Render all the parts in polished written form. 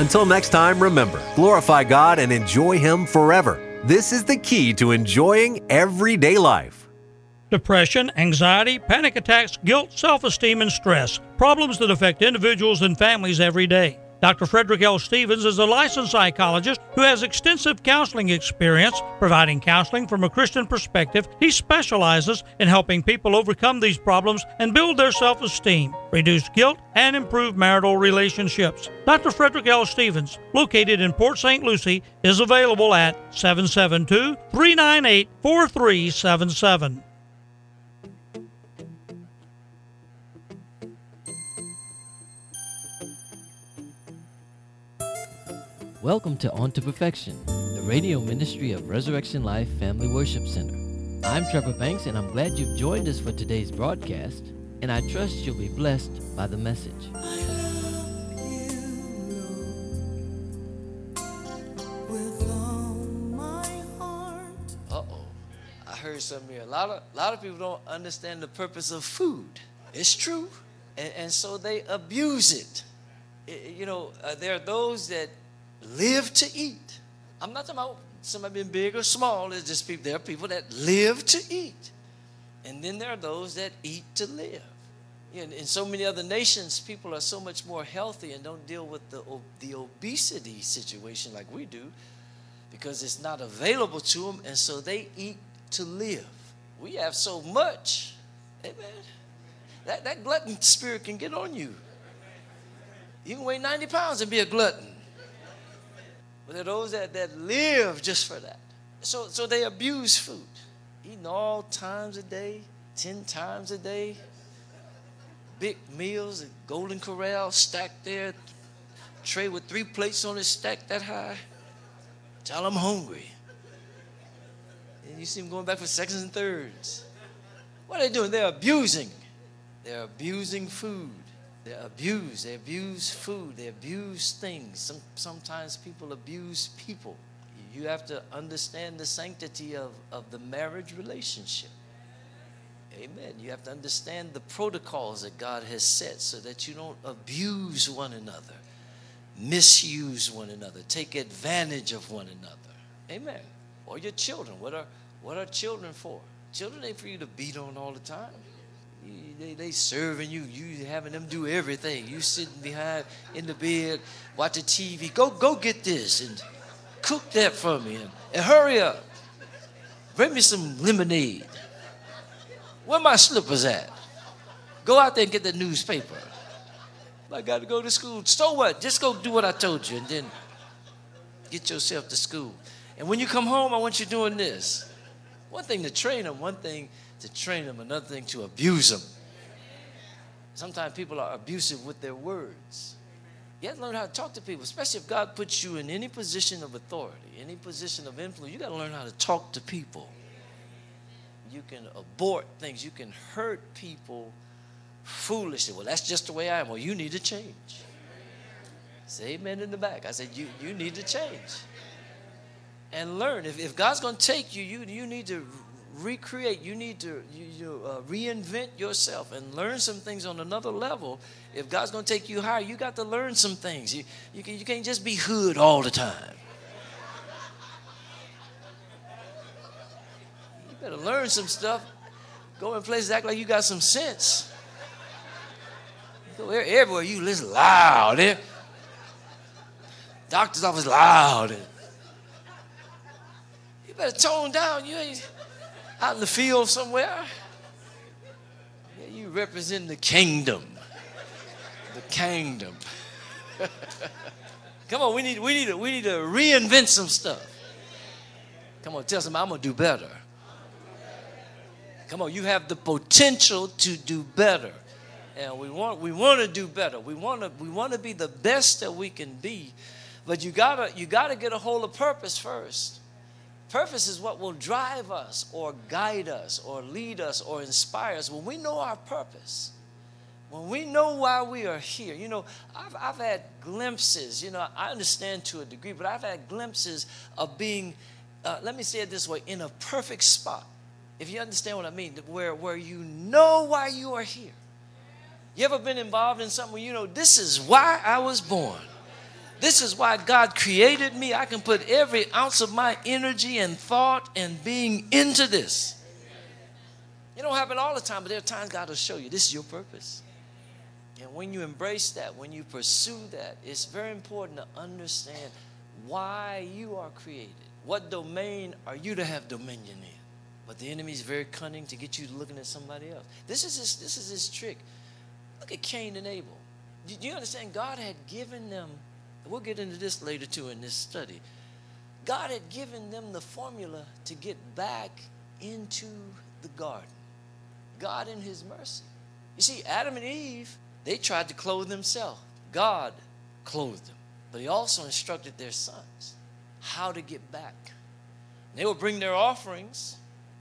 Until next time, remember, glorify God and enjoy Him forever. This is the key to enjoying everyday life. Depression, anxiety, panic attacks, guilt, self-esteem, and stress. Problems that affect individuals and families every day. Dr. Frederick L. Stevens is a licensed psychologist who has extensive counseling experience, providing counseling from a Christian perspective. He specializes in helping people overcome these problems and build their self-esteem, reduce guilt, and improve marital relationships. Dr. Frederick L. Stevens, located in Port St. Lucie, is available at 772-398-4377. Welcome to On to Perfection, the radio ministry of Resurrection Life Family Worship Center. I'm Trevor Banks, and I'm glad you've joined us for today's broadcast, and I trust you'll be blessed by the message. Uh-oh. I heard something here. A lot of people don't understand the purpose of food. It's true. And so they abuse it. There are those that live to eat. I'm not talking about somebody being big or small. It's just people. There are people that live to eat, and then there are those that eat to live. In so many other nations, people are so much more healthy and don't deal with the obesity situation like we do, because it's not available to them, and so they eat to live. We have so much, amen. That glutton spirit can get on you. You can weigh 90 pounds and be a glutton. But there are those that live just for that. So they abuse food. Eating all times a day, 10 times a day. Big meals, a Golden Corral stacked there. Tray with 3 plates on it stacked that high. Tell them hungry. And you see them going back for seconds and thirds. What are they doing? They're abusing. They're abusing food. They abuse food, they abuse things. Sometimes people abuse people. You have to understand the sanctity of the marriage relationship. Amen. You have to understand the protocols that God has set so that you don't abuse one another, misuse one another, take advantage of one another. Amen. Or your children. What are children for? Children ain't for you to beat on all the time. They serving you. You having them do everything. You sitting behind in the bed, watching TV. Go get this and cook that for me and hurry up. Bring me some lemonade. Where my slippers at? Go out there and get the newspaper. I got to go to school. So what? Just go do what I told you and then get yourself to school. And when you come home, I want you doing this. One thing to train them, another thing to abuse them. Sometimes people are abusive with their words. You have to learn how to talk to people, especially if God puts you in any position of authority, any position of influence. You got to learn how to talk to people. You can abort things. You can hurt people foolishly. Well, that's just the way I am. Well, you need to change. Say amen in the back. I said, you need to change. And learn. If God's going to take you, you need to recreate. You need to reinvent yourself and learn some things on another level. If God's going to take you higher, you got to learn some things. You can't just be hood all the time. You better learn some stuff. Go in places, act like you got some sense. You go everywhere, you listen loud. Doctor's office loud. You better tone down. You ain't out in the field somewhere. Yeah, you represent the kingdom. The kingdom. Come on, we need to reinvent some stuff. Come on, tell somebody I'm gonna do better. Come on, you have the potential to do better, and we want to do better. We want to be the best that we can be, but you gotta get a hold of purpose first. Purpose is what will drive us or guide us or lead us or inspire us. When we know our purpose, when we know why we are here. I've had glimpses. I understand to a degree, but I've had glimpses of being, let me say it this way, in a perfect spot. If you understand what I mean, where you know why you are here. You ever been involved in something where you know this is why I was born? This is why God created me. I can put every ounce of my energy and thought and being into this. It don't happen all the time, but there are times God will show you this is your purpose. And when you embrace that, when you pursue that, it's very important to understand why you are created. What domain are you to have dominion in? But the enemy is very cunning to get you looking at somebody else. This is his trick. Look at Cain and Abel. Do you understand? God had given them, we'll get into this later too in this study. God had given them the formula to get back into the garden. God in his mercy. You see, Adam and Eve, they tried to clothe themselves. God clothed them. But he also instructed their sons how to get back. They would bring their offerings.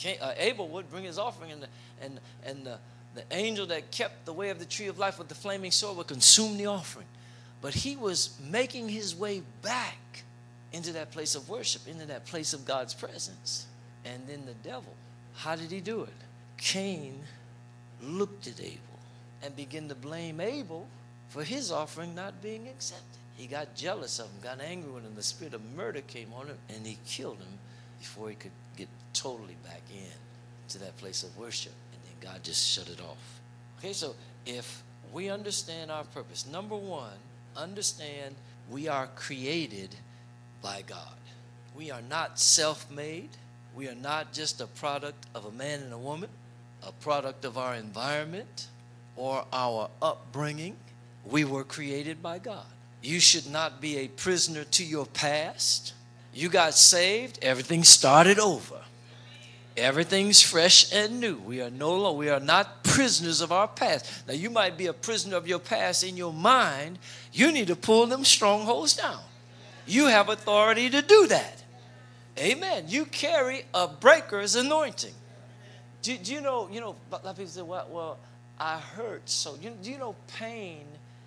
Abel would bring his offering, and the angel that kept the way of the tree of life with the flaming sword would consume the offering. But he was making his way back into that place of worship, into that place of God's presence. And then the devil, how did he do it? Cain looked at Abel and began to blame Abel for his offering not being accepted. He got jealous of him, got angry with him. The spirit of murder came on him, and he killed him before he could get totally back in to that place of worship. And then God just shut it off. Okay, so if we understand our purpose, number one, understand we are created by God. We are not self-made. We are not just a product of a man and a woman, a product of our environment or our upbringing. We were created by God. You should not be a prisoner to your past. You got saved, everything started over. Everything's fresh and new. We are not prisoners of our past. Now, you might be a prisoner of your past in your mind. You need to pull them strongholds down. You have authority to do that. Amen. You carry a breaker's anointing. Do you know, a lot of people say, well, I hurt. So, do you know pain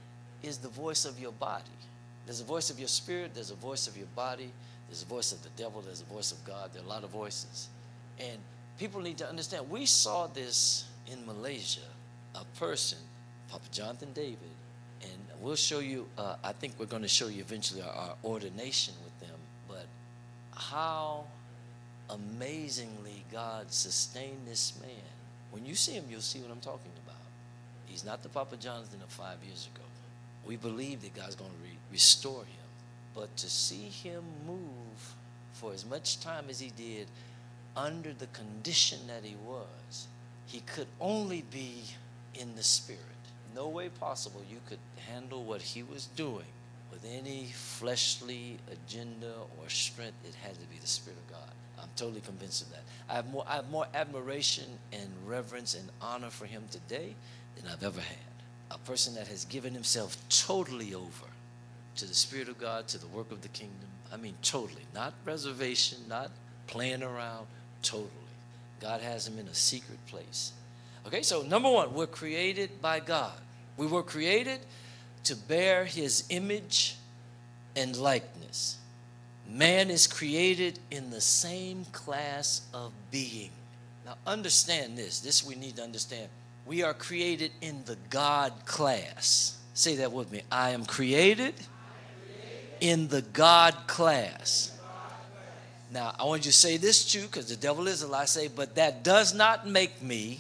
is the voice of your body? There's a voice of your spirit. There's a voice of your body. There's a voice of the devil. There's a voice of God. There are a lot of voices. And people need to understand, we saw this in Malaysia, a person, Papa Jonathan David, and we'll show you, I think we're going to show you eventually our ordination with them, but how amazingly God sustained this man. When you see him, you'll see what I'm talking about. He's not the Papa Jonathan of 5 years ago. We believe that God's going to restore him. But to see him move for as much time as he did under the condition that he was, he could only be in the spirit. No way possible you could handle what he was doing with any fleshly agenda or strength. It had to be the Spirit of God. I'm totally convinced of that. I have more admiration and reverence and honor for him today than I've ever had. A person that has given himself totally over to the Spirit of God, to the work of the kingdom. I mean totally. Not reservation, not playing around, totally. God has him in a secret place. Okay, so number one, we're created by God. We were created to bear his image and likeness. Man is created in the same class of being. Now understand this we need to understand. We are created in the God class. Say that with me. I am created in the God class. Now, I want you to say this too, because the devil is a lie. Say, but that does not make me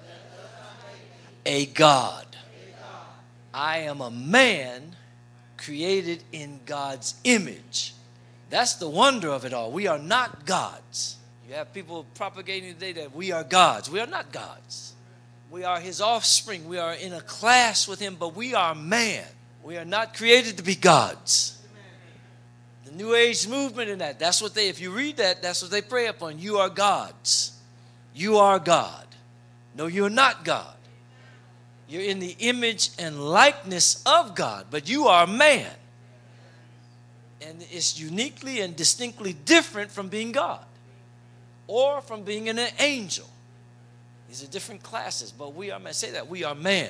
a God. I am a man created in God's image. That's the wonder of it all. We are not gods. You have people propagating today that we are gods. We are not gods. We are his offspring. We are in a class with him, but we are man. We are not created to be gods. The New Age movement in that's what if you read that, that's what they pray upon. You are gods. You are God. No, you're not God. You're in the image and likeness of God, but you are man. And it's uniquely and distinctly different from being God or from being an angel. These are different classes, but we are man. Say that. We are man.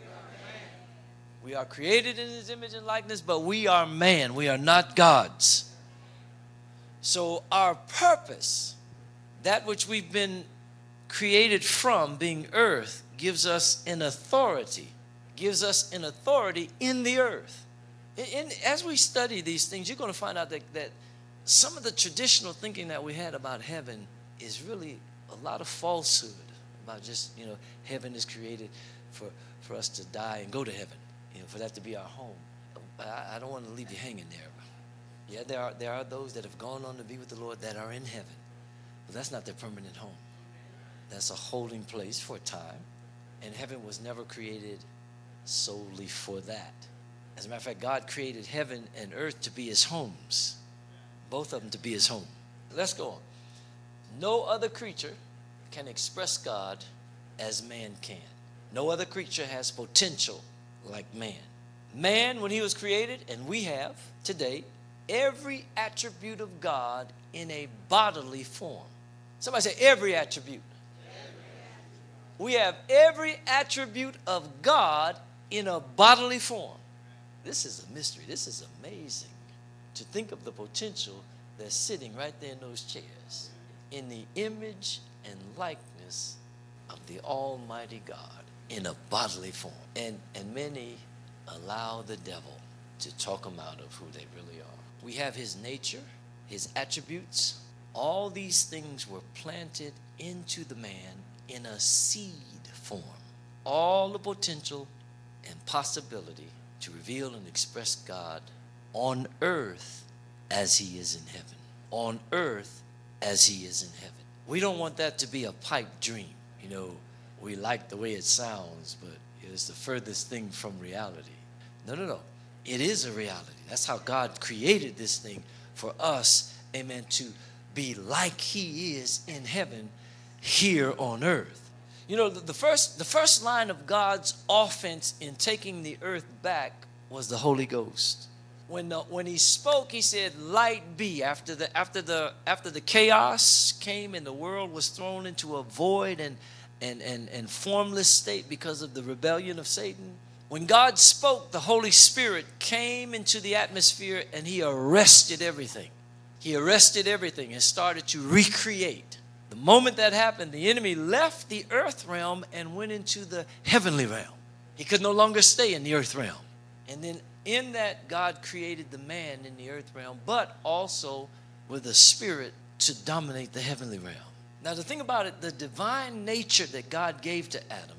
We are created in his image and likeness, but we are man. We are not gods. So our purpose, that which we've been created from, being earth, gives us an authority in the earth. As we study these things, you're going to find out that some of the traditional thinking that we had about heaven is really a lot of falsehood about just, heaven is created for us to die and go to heaven, for that to be our home. I don't want to leave you hanging there. Yeah, there are those that have gone on to be with the Lord that are in heaven, but that's not their permanent home. That's a holding place for a time, and heaven was never created solely for that. As a matter of fact, God created heaven and earth to be his homes, both of them to be his home. Let's go on. No other creature can express God as man can. No other creature has potential like man. Man, when he was created, and we have today, every attribute of God in a bodily form. Somebody say every attribute. We have every attribute of God in a bodily form. This is a mystery. This is amazing to think of the potential that's sitting right there in those chairs, in the image and likeness of the Almighty God in a bodily form. And many allow the devil to talk them out of who they really are. We have his nature, his attributes. All these things were planted into the man in a seed form. All the potential and possibility to reveal and express God on earth as he is in heaven. On earth as he is in heaven. We don't want that to be a pipe dream. We like the way it sounds, but it's the furthest thing from reality. No. It is a reality. That's how God created this thing for us, amen, to be like he is in heaven here on earth. The first line of God's offense in taking the earth back was the Holy Ghost. When he spoke, he said, "Light be." After the chaos came and the world was thrown into a void and formless state because of the rebellion of Satan. When God spoke, the Holy Spirit came into the atmosphere and he arrested everything. He arrested everything and started to recreate. The moment that happened, the enemy left the earth realm and went into the heavenly realm. He could no longer stay in the earth realm. And then in that, God created the man in the earth realm, but also with a spirit to dominate the heavenly realm. Now, the thing about it, the divine nature that God gave to Adam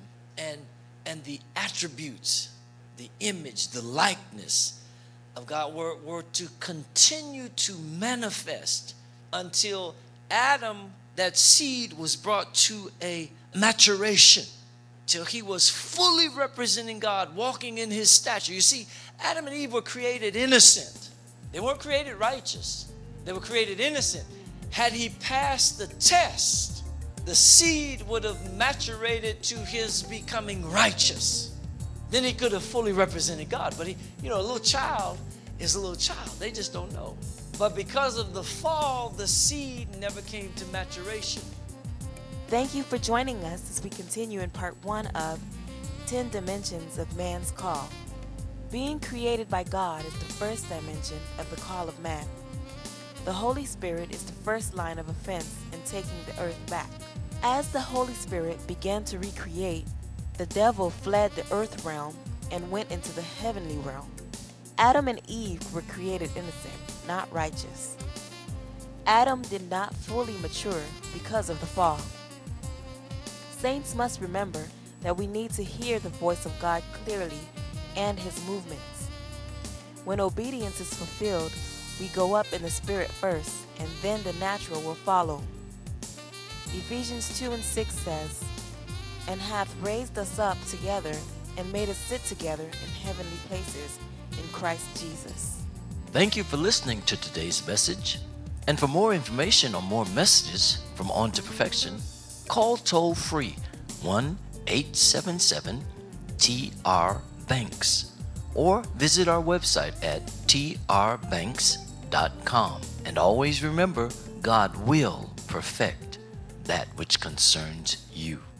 and the attributes, the image, the likeness of God were to continue to manifest until Adam, that seed, was brought to a maturation, till he was fully representing God, walking in his stature. You see, Adam and Eve were created innocent. They weren't created righteous. They were created innocent. Had he passed the test, the seed would have maturated to his becoming righteous. Then he could have fully represented God. But a little child is a little child. They just don't know. But because of the fall, the seed never came to maturation. Thank you for joining us as we continue in part 1 of 10 Dimensions of Man's Call. Being created by God is the first dimension of the call of man. The Holy Spirit is the first line of offense in taking the earth back. As the Holy Spirit began to recreate, the devil fled the earth realm and went into the heavenly realm. Adam and Eve were created innocent, not righteous. Adam did not fully mature because of the fall. Saints must remember that we need to hear the voice of God clearly and his movements. When obedience is fulfilled, we go up in the spirit first, and then the natural will follow. Ephesians 2:6 says, "And hath raised us up together and made us sit together in heavenly places in Christ Jesus." Thank you for listening to today's message. And for more information on more messages from On to Perfection, call toll free 1-877-TR-BANKS or visit our website at trbanks.com. And always remember, God will perfect that which concerns you.